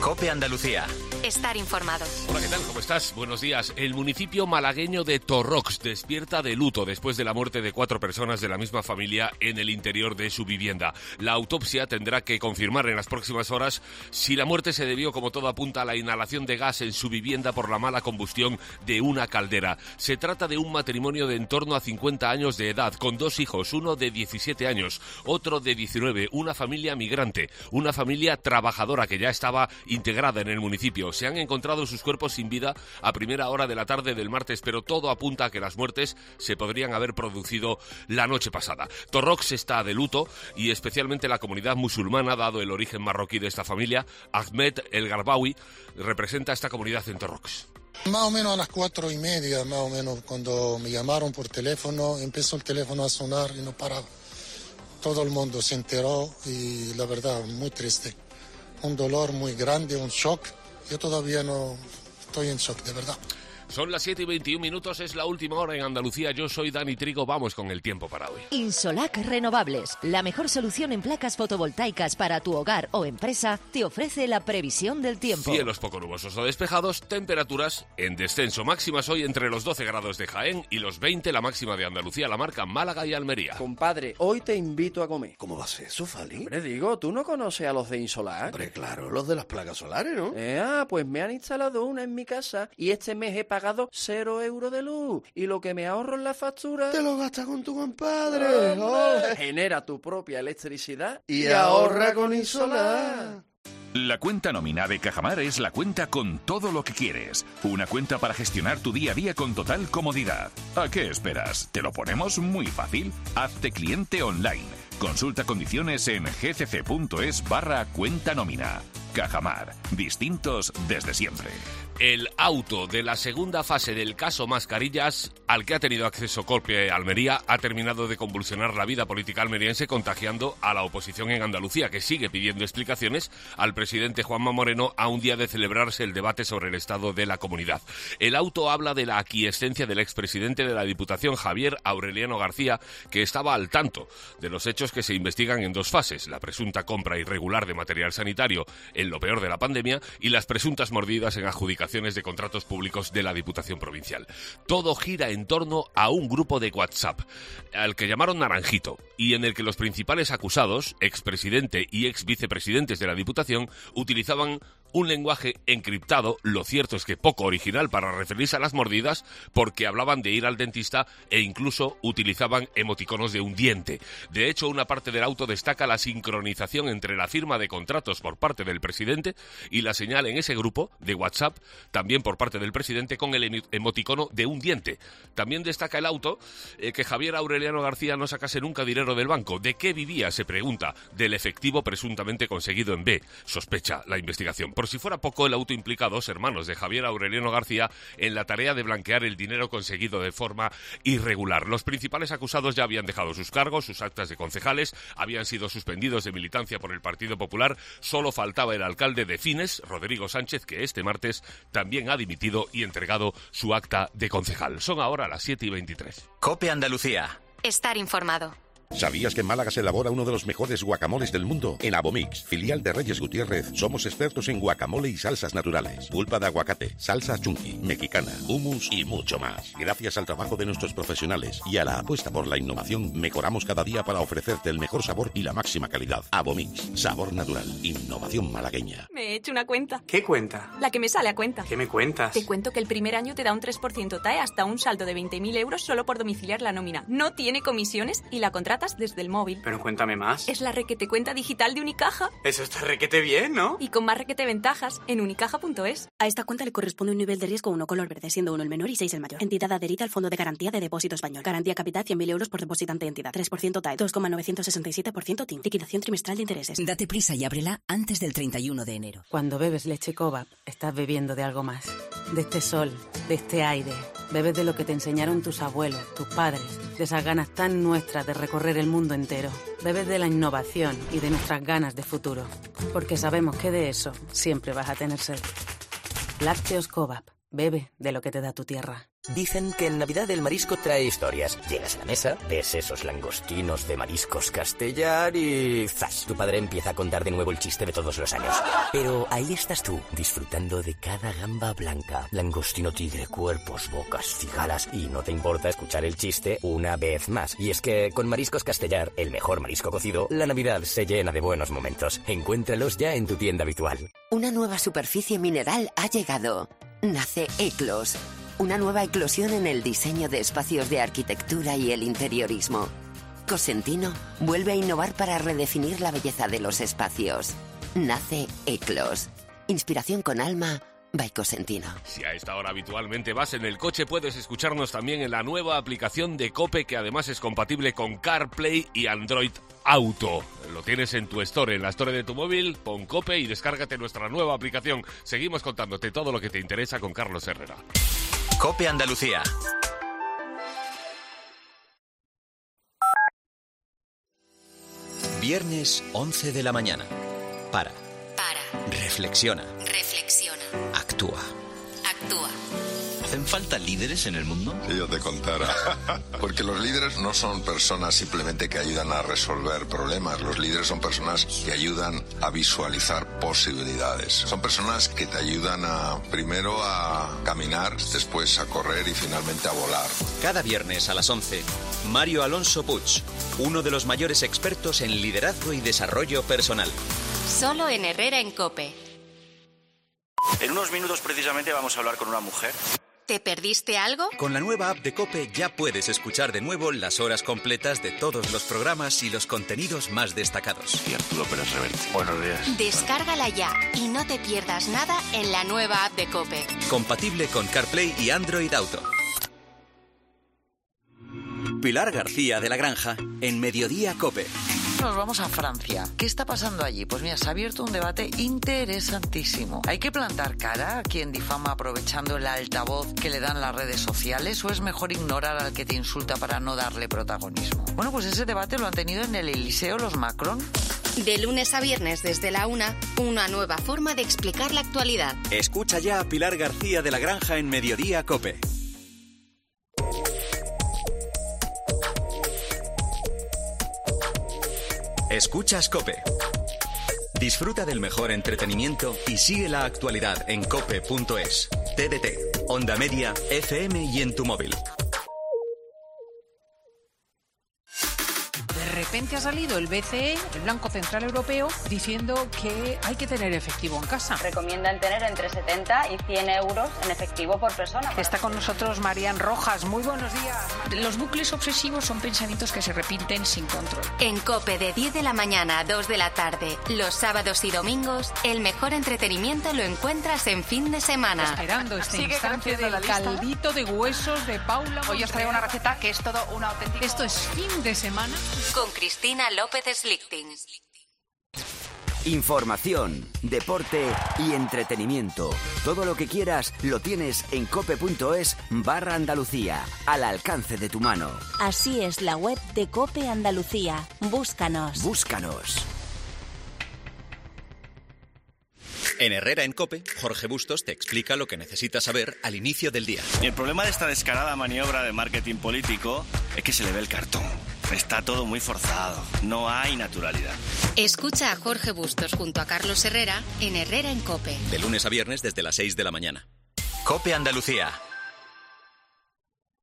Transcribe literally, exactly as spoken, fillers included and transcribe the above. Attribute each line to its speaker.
Speaker 1: COPE Andalucía.
Speaker 2: Estar informado.
Speaker 3: Hola, ¿qué tal? ¿Cómo estás? Buenos días. El municipio malagueño de Torrox despierta de luto después de la muerte de cuatro personas de la misma familia en el interior de su vivienda. La autopsia tendrá que confirmar en las próximas horas si la muerte se debió, como todo apunta, a la inhalación de gas en su vivienda por la mala combustión de una caldera. Se trata de un matrimonio de en torno a cincuenta años de edad, con dos hijos, uno de diecisiete años, otro de diecinueve, una familia migrante, una familia trabajadora que ya estaba integrada en el municipio. Se han encontrado sus cuerpos sin vida a primera hora de la tarde del martes, pero todo apunta a que las muertes se podrían haber producido la noche pasada. Torrox está de luto y especialmente la comunidad musulmana, dado el origen marroquí de esta familia. Ahmed El Garbawi representa a esta comunidad en Torrox.
Speaker 4: Más o menos a las cuatro y media, más o menos, cuando me llamaron por teléfono, empezó el teléfono a sonar y no paraba. Todo el mundo se enteró y la verdad, muy triste. Un dolor muy grande, un shock. Yo todavía no estoy en shock, de verdad.
Speaker 3: Son las siete y veintiún minutos, es la última hora en Andalucía. Yo soy Dani Trigo, vamos con el tiempo para hoy.
Speaker 5: Insolac Renovables, la mejor solución en placas fotovoltaicas para tu hogar o empresa, te ofrece la previsión del tiempo.
Speaker 3: Cielos poco nubosos o despejados, temperaturas en descenso. Máximas hoy entre los doce grados de Jaén y los veinte la máxima de Andalucía, la marca Málaga y Almería.
Speaker 6: Compadre, hoy te invito a comer.
Speaker 7: ¿Cómo va a ser eso, Fali?
Speaker 6: Hombre, digo, ¿tú no conoces a los de Insolac?
Speaker 7: Hombre, claro, los de las placas solares, ¿no?
Speaker 6: Eh, ah, pues me han instalado una en mi casa y este mes he pagado cero euros de luz. Y lo que me ahorro en la factura...
Speaker 7: Te lo gastas con tu compadre.
Speaker 6: Oh, genera tu propia electricidad
Speaker 7: y, y ahorra con Insolac.
Speaker 8: La cuenta nómina de Cajamar es la cuenta con todo lo que quieres. Una cuenta para gestionar tu día a día con total comodidad. ¿A qué esperas? ¿Te lo ponemos muy fácil? Hazte cliente online. Consulta condiciones en gcc.es barra cuenta nómina. Cajamar. Distintos desde siempre.
Speaker 3: El auto de la segunda fase del caso Mascarillas, al que ha tenido acceso COPE Almería, ha terminado de convulsionar la vida política almeriense, contagiando a la oposición en Andalucía, que sigue pidiendo explicaciones al presidente Juanma Moreno a un día de celebrarse el debate sobre el estado de la comunidad. El auto habla de la aquiescencia del expresidente de la Diputación, Javier Aureliano García, que estaba al tanto de los hechos que se investigan en dos fases: la presunta compra irregular de material sanitario en lo peor de la pandemia y las presuntas mordidas en adjudicación de contratos públicos de la Diputación Provincial. Todo gira en torno a un grupo de WhatsApp, al que llamaron Naranjito, y en el que los principales acusados, expresidente y ex vicepresidentes de la Diputación, utilizaban un lenguaje encriptado. Lo cierto es que poco original para referirse a las mordidas, porque hablaban de ir al dentista e incluso utilizaban emoticonos de un diente. De hecho, una parte del auto destaca la sincronización entre la firma de contratos por parte del presidente y la señal en ese grupo de WhatsApp, también por parte del presidente, con el emoticono de un diente. También destaca el auto eh, que Javier Aureliano García no sacase nunca dinero del banco. ¿De qué vivía? Se pregunta. Del efectivo presuntamente conseguido en B, sospecha la investigación. Por si fuera poco, el auto implica a dos hermanos de Javier Aureliano García en la tarea de blanquear el dinero conseguido de forma irregular. Los principales acusados ya habían dejado sus cargos, sus actas de concejales, habían sido suspendidos de militancia por el Partido Popular. Solo faltaba el alcalde de Fines, Rodrigo Sánchez, que este martes también ha dimitido y entregado su acta de concejal. Son ahora las siete y veintitrés.
Speaker 1: COPE Andalucía.
Speaker 2: Estar informado.
Speaker 9: ¿Sabías que en Málaga se elabora uno de los mejores guacamoles del mundo? En Abomix, filial de Reyes Gutiérrez, somos expertos en guacamole y salsas naturales, pulpa de aguacate, salsa chunky, mexicana, hummus y mucho más. Gracias al trabajo de nuestros profesionales y a la apuesta por la innovación, mejoramos cada día para ofrecerte el mejor sabor y la máxima calidad. Abomix, sabor natural, innovación malagueña.
Speaker 10: Me he hecho una cuenta.
Speaker 11: ¿Qué cuenta?
Speaker 10: La que me sale a cuenta.
Speaker 11: ¿Qué me cuentas?
Speaker 10: Te cuento que el primer año te da un tres por ciento T A E hasta un saldo de veinte mil euros solo por domiciliar la nómina. No tiene comisiones y la contratas desde el móvil.
Speaker 11: Pero cuéntame más.
Speaker 10: Es la requete cuenta digital de Unicaja.
Speaker 11: Eso está requete bien, ¿no?
Speaker 10: Y con más requete ventajas en unicaja punto es.
Speaker 12: A esta cuenta le corresponde un nivel de riesgo uno color verde, siendo uno el menor y seis el mayor. Entidad adherida al Fondo de Garantía de Depósito Español. Garantía capital cien mil euros por depositante entidad. tres por ciento T A E. dos coma novecientos sesenta y siete por ciento T I N. Liquidación trimestral de intereses.
Speaker 13: Date prisa y ábrela antes del treinta y uno de enero.
Speaker 14: Cuando bebes leche Cobap, estás bebiendo de algo más. De este sol, de este aire. Bebes de lo que te enseñaron tus abuelos, tus padres. De esas ganas tan nuestras de recorrer el mundo entero. Bebes de la innovación y de nuestras ganas de futuro. Porque sabemos que de eso siempre vas a tener sed. Lácteos Cobap. Bebe de lo que te da tu tierra.
Speaker 1: Dicen que en Navidad el marisco trae historias. Llegas a la mesa, ves esos langostinos de Mariscos Castellar y ¡zas! Tu padre empieza a contar de nuevo el chiste de todos los años. Pero ahí estás tú, disfrutando de cada gamba blanca, langostino tigre, cuerpos, bocas, cigalas, y no te importa escuchar el chiste una vez más. Y es que con Mariscos Castellar, el mejor marisco cocido, la Navidad se llena de buenos momentos. Encuéntralos ya en tu tienda habitual.
Speaker 15: Una nueva superficie mineral ha llegado. Nace Eclos, una nueva eclosión en el diseño de espacios de arquitectura y el interiorismo. Cosentino vuelve a innovar para redefinir la belleza de los espacios. Nace Eclos. Inspiración con alma, by Cosentino.
Speaker 3: Si a esta hora habitualmente vas en el coche, puedes escucharnos también en la nueva aplicación de COPE, que además es compatible con CarPlay y Android Auto. Lo tienes en tu store, en la store de tu móvil, pon COPE y descárgate nuestra nueva aplicación. Seguimos contándote todo lo que te interesa con Carlos Herrera.
Speaker 16: COPE Andalucía. Viernes once de la mañana. Para.
Speaker 2: Para.
Speaker 16: Reflexiona.
Speaker 2: Reflexiona.
Speaker 16: Actúa.
Speaker 2: Actúa.
Speaker 16: ¿Hacen falta líderes en el mundo?
Speaker 17: Si yo te contara. Porque los líderes no son personas simplemente que ayudan a resolver problemas. Los líderes son personas que ayudan a visualizar posibilidades. Son personas que te ayudan a, primero a caminar, después a correr y finalmente a volar.
Speaker 16: Cada viernes a las once, Mario Alonso Puig, uno de los mayores expertos en liderazgo y desarrollo personal.
Speaker 2: Solo en Herrera en COPE.
Speaker 18: En unos minutos precisamente vamos a hablar con una mujer.
Speaker 2: ¿Te perdiste algo?
Speaker 16: Con la nueva app de COPE ya puedes escuchar de nuevo las horas completas de todos los programas y los contenidos más destacados.
Speaker 18: Y Arturo Pérez Reverte. Buenos días.
Speaker 2: Descárgala ya y no te pierdas nada en la nueva app de COPE.
Speaker 16: Compatible con CarPlay y Android Auto. Pilar García de la Granja, en Mediodía COPE.
Speaker 19: Nos vamos a Francia. ¿Qué está pasando allí? Pues mira, se ha abierto un debate interesantísimo. ¿Hay que plantar cara a quien difama aprovechando el altavoz que le dan las redes sociales, o es mejor ignorar al que te insulta para no darle protagonismo? Bueno, pues ese debate lo han tenido en el Eliseo los Macron.
Speaker 2: De lunes a viernes desde la una, una nueva forma de explicar la actualidad.
Speaker 16: Escucha ya a Pilar García de la Granja en Mediodía COPE. Escuchas COPE. Disfruta del mejor entretenimiento y sigue la actualidad en cope punto es, T D T, Onda Media, F M y en tu móvil.
Speaker 20: De repente ha salido el B C E, el Banco Central Europeo, diciendo que hay que tener efectivo en casa.
Speaker 21: Recomiendan tener entre setenta y cien euros en efectivo por persona.
Speaker 20: Está con nosotros Marian Rojas. Muy buenos días. Los bucles obsesivos son pensamientos que se repiten sin control.
Speaker 2: En COPE de diez de la mañana a dos de la tarde, los sábados y domingos, el mejor entretenimiento lo encuentras en fin de semana.
Speaker 20: Esperando este
Speaker 21: Sigue
Speaker 20: instante del
Speaker 21: la lista.
Speaker 20: caldito de huesos de Paula.
Speaker 21: Hoy os traigo una receta que es todo un auténtico...
Speaker 20: Esto es fin de semana.
Speaker 2: Con Cristina López Slichting.
Speaker 22: Información, deporte y entretenimiento. Todo lo que quieras lo tienes en cope punto es barra Andalucía, al alcance de tu mano.
Speaker 23: Así es la web de COPE Andalucía. Búscanos.
Speaker 22: Búscanos.
Speaker 16: En Herrera en COPE, Jorge Bustos te explica lo que necesitas saber al inicio del día.
Speaker 18: Y el problema de esta descarada maniobra de marketing político es que se le ve el cartón. Está todo muy forzado, no hay naturalidad.
Speaker 2: Escucha a Jorge Bustos junto a Carlos Herrera en Herrera en COPE.
Speaker 16: De lunes a viernes desde las seis de la mañana. COPE Andalucía.